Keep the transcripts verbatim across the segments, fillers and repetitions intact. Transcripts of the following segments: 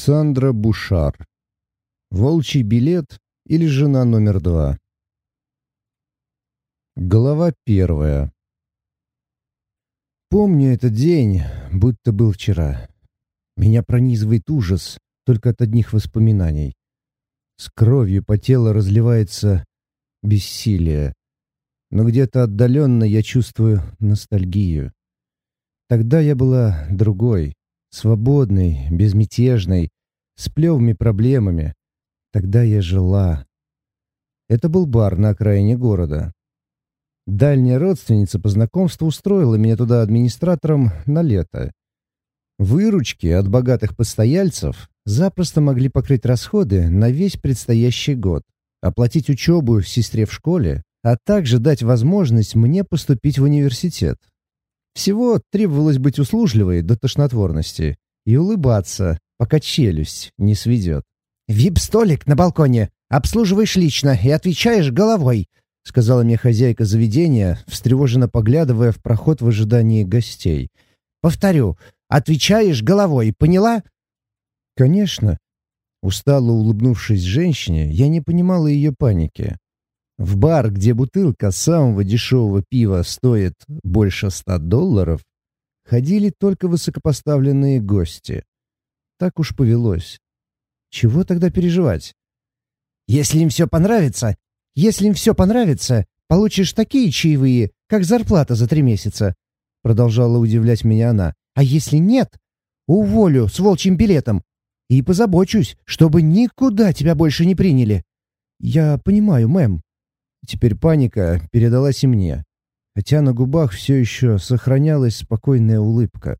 Александра Бушар. Волчий билет или жена номер два. Глава первая. Помню этот день, будто был вчера. Меня пронизывает ужас только от одних воспоминаний. С кровью по телу разливается бессилие, но где-то отдаленно я чувствую ностальгию. Тогда я была другой, свободной, безмятежной, с плевыми проблемами. Тогда я жила. Это был бар на окраине города. Дальняя родственница по знакомству устроила меня туда администратором на лето. Выручки от богатых постояльцев запросто могли покрыть расходы на весь предстоящий год, оплатить учебу сестре в школе, а также дать возможность мне поступить в университет. Всего требовалось быть услужливой до тошнотворности и улыбаться, пока челюсть не сведет. «Вип-столик на балконе. Обслуживаешь лично и отвечаешь головой», — сказала мне хозяйка заведения, встревоженно поглядывая в проход в ожидании гостей. «Повторю, отвечаешь головой, поняла?» «Конечно». Устало улыбнувшись женщине, я не понимала ее паники. В бар, где бутылка самого дешевого пива стоит больше ста долларов, ходили только высокопоставленные гости. Так уж повелось. Чего тогда переживать? «Если им все понравится, если им все понравится, получишь такие чаевые, как зарплата за три месяца», — продолжала удивлять меня она. «А если нет, уволю с волчьим билетом и позабочусь, чтобы никуда тебя больше не приняли». «Я понимаю, мэм». Теперь паника передалась и мне, хотя на губах все еще сохранялась спокойная улыбка.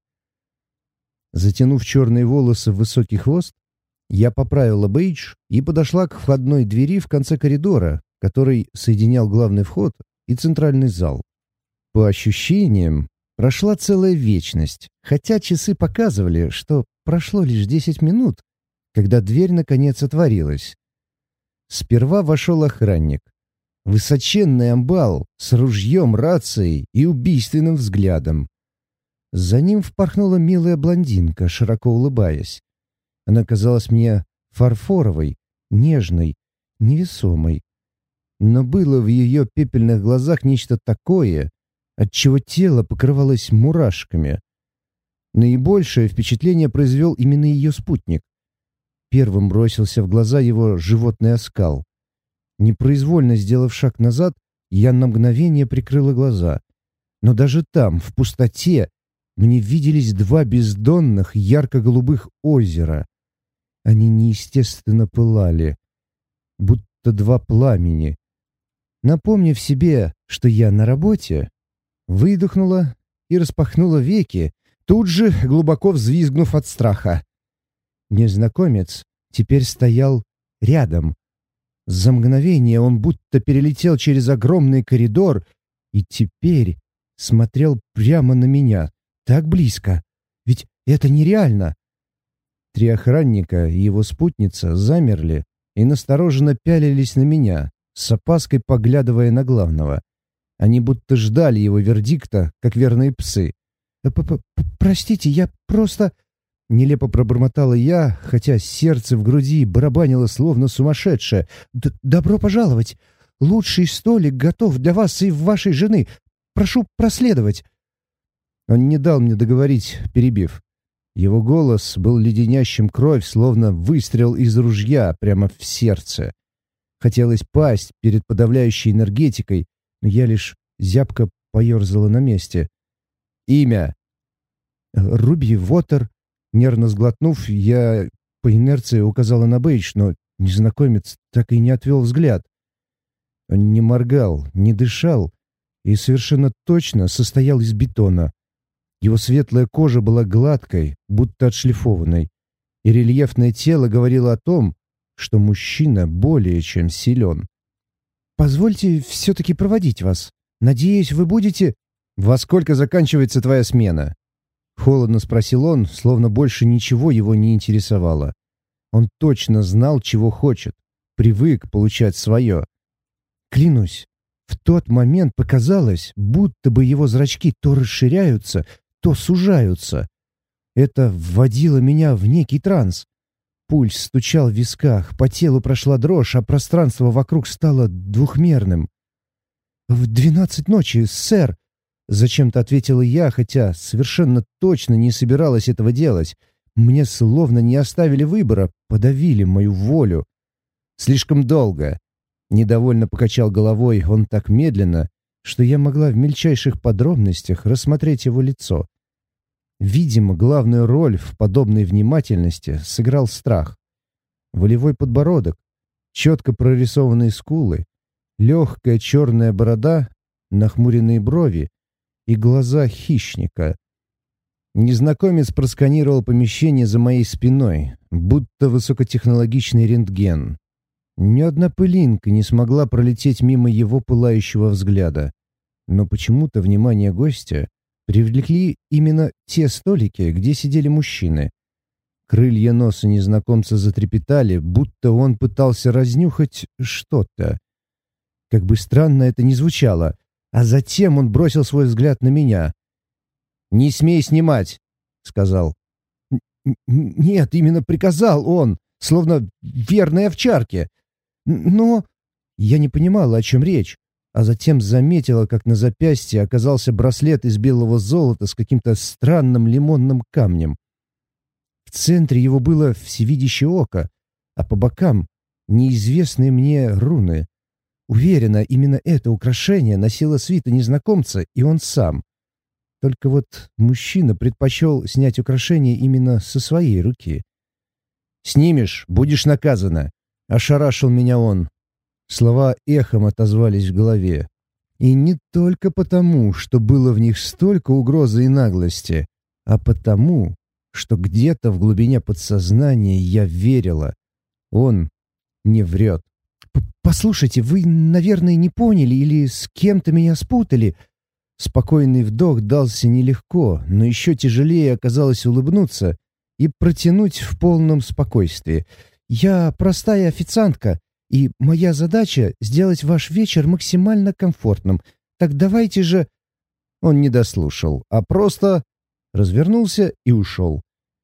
Затянув черные волосы в высокий хвост, я поправила бейдж и подошла к входной двери в конце коридора, который соединял главный вход и центральный зал. По ощущениям, прошла целая вечность, хотя часы показывали, что прошло лишь десять минут, когда дверь наконец отворилась. Сперва вошел охранник. Высоченный амбал с ружьем, рацией и убийственным взглядом. За ним впорхнула милая блондинка, широко улыбаясь. Она казалась мне фарфоровой, нежной, невесомой. Но было в ее пепельных глазах нечто такое, от чего тело покрывалось мурашками. Наибольшее впечатление произвел именно ее спутник. Первым бросился в глаза его животный оскал. Непроизвольно сделав шаг назад, я на мгновение прикрыла глаза. Но даже там, в пустоте, мне виделись два бездонных ярко-голубых озера. Они неестественно пылали, будто два пламени. Напомнив себе, что я на работе, выдохнула и распахнула веки, тут же глубоко взвизгнув от страха. Незнакомец теперь стоял рядом. За мгновение он будто перелетел через огромный коридор и теперь смотрел прямо на меня, так близко. Ведь это нереально. Три охранника и его спутница замерли и настороженно пялились на меня, с опаской поглядывая на главного. Они будто ждали его вердикта, как верные псы. «Простите, я просто...» Нелепо пробормотала я, хотя сердце в груди барабанило словно сумасшедшее. «Добро пожаловать! Лучший столик готов для вас и вашей жены. Прошу проследовать!» Он не дал мне договорить, перебив. Его голос был леденящим кровь, словно выстрел из ружья прямо в сердце. Хотелось пасть перед подавляющей энергетикой, но я лишь зябко поерзала на месте. «Имя?» «Руби Вотер». Нервно сглотнув, я по инерции указала на бейдж, но незнакомец так и не отвел взгляд. Он не моргал, не дышал и совершенно точно состоял из бетона. Его светлая кожа была гладкой, будто отшлифованной, и рельефное тело говорило о том, что мужчина более чем силен. «Позвольте все-таки проводить вас. Надеюсь, вы будете...» «Во сколько заканчивается твоя смена?» Холодно спросил он, словно больше ничего его не интересовало. Он точно знал, чего хочет, привык получать свое. Клянусь, в тот момент показалось, будто бы его зрачки то расширяются, то сужаются. Это вводило меня в некий транс. Пульс стучал в висках, по телу прошла дрожь, а пространство вокруг стало двухмерным. «В двенадцать ночи, сэр!» — зачем-то ответила я, хотя совершенно точно не собиралась этого делать. Мне словно не оставили выбора, подавили мою волю. «Слишком долго!» — недовольно покачал головой он так медленно, что я могла в мельчайших подробностях рассмотреть его лицо. Видимо, главную роль в подобной внимательности сыграл страх. Волевой подбородок, четко прорисованные скулы, легкая черная борода, нахмуренные брови и глаза хищника. Незнакомец просканировал помещение за моей спиной, будто высокотехнологичный рентген. Ни одна пылинка не смогла пролететь мимо его пылающего взгляда. Но почему-то внимание гостя привлекли именно те столики, где сидели мужчины. Крылья носа незнакомца затрепетали, будто он пытался разнюхать что-то. Как бы странно это ни звучало, а затем он бросил свой взгляд на меня. «Не смей снимать!» — сказал. «Нет, именно приказал он, словно верной овчарке. Но...» Я не понимала, о чем речь, а затем заметила, как на запястье оказался браслет из белого золота с каким-то странным лимонным камнем. В центре его было всевидящее око, а по бокам — неизвестные мне руны. Уверена, именно это украшение носило свита незнакомца и он сам. Только вот мужчина предпочел снять украшение именно со своей руки. «Снимешь, будешь наказана», — ошарашил меня он. Слова эхом отозвались в голове. И не только потому, что было в них столько угрозы и наглости, а потому, что где-то в глубине подсознания я верила. Он не врет. «Послушайте, вы, наверное, не поняли или с кем-то меня спутали». Спокойный вдох дался нелегко, но еще тяжелее оказалось улыбнуться и протянуть в полном спокойствии. «Я простая официантка, и моя задача — сделать ваш вечер максимально комфортным. Так давайте же...» Он не дослушал, а просто развернулся и ушел.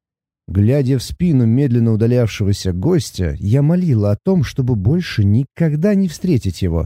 Глядя в спину медленно удалявшегося гостя, я молила о том, чтобы больше никогда не встретить его.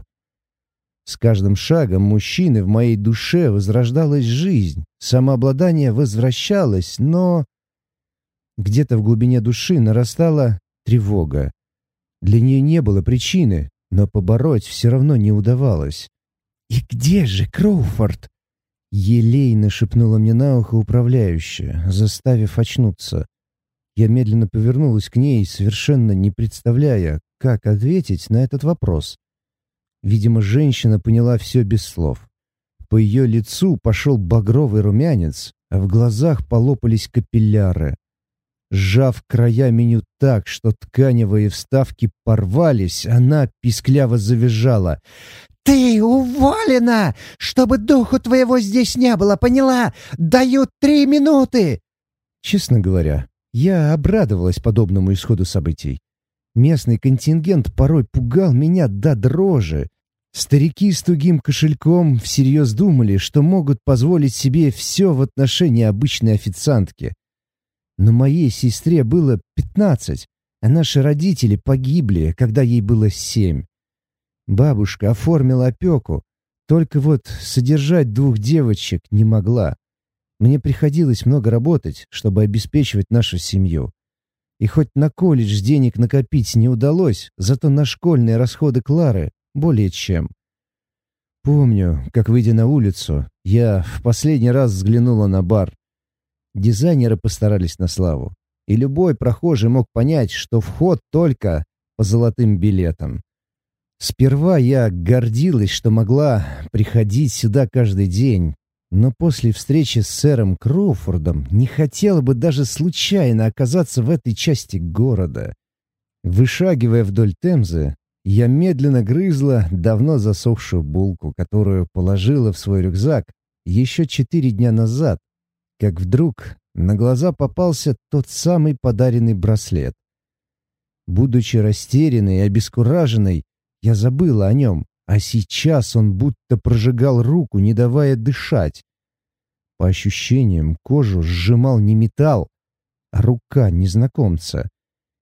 С каждым шагом мужчины в моей душе возрождалась жизнь, самообладание возвращалось, но... Где-то в глубине души нарастала тревога. Для нее не было причины, но побороть все равно не удавалось. «И где же Кроуфорд?» — елейно шепнула мне на ухо управляющая, заставив очнуться. Я медленно повернулась к ней, совершенно не представляя, как ответить на этот вопрос. Видимо, женщина поняла все без слов. По ее лицу пошел багровый румянец, а в глазах полопались капилляры. Сжав края меню так, что тканевые вставки порвались, она пискляво завизжала. «Ты уволена! Чтобы духу твоего здесь не было, поняла? Даю три минуты!» Честно говоря, я обрадовалась подобному исходу событий. Местный контингент порой пугал меня до дрожи. Старики с тугим кошельком всерьез думали, что могут позволить себе все в отношении обычной официантки. Но моей сестре было пятнадцать, а наши родители погибли, когда ей было семь. Бабушка оформила опеку, только вот содержать двух девочек не могла. Мне приходилось много работать, чтобы обеспечивать нашу семью. И хоть на колледж денег накопить не удалось, зато на школьные расходы Клары более чем. Помню, как, выйдя на улицу, я в последний раз взглянула на бар. Дизайнеры постарались на славу, и любой прохожий мог понять, что вход только по золотым билетам. Сперва я гордилась, что могла приходить сюда каждый день, но после встречи с сэром Кроуфордом не хотела бы даже случайно оказаться в этой части города. Вышагивая вдоль Темзы, я медленно грызла давно засохшую булку, которую положила в свой рюкзак еще четыре дня назад, как вдруг на глаза попался тот самый подаренный браслет. Будучи растерянной и обескураженной, я забыла о нем, а сейчас он будто прожигал руку, не давая дышать. По ощущениям, кожу сжимал не металл, а рука незнакомца.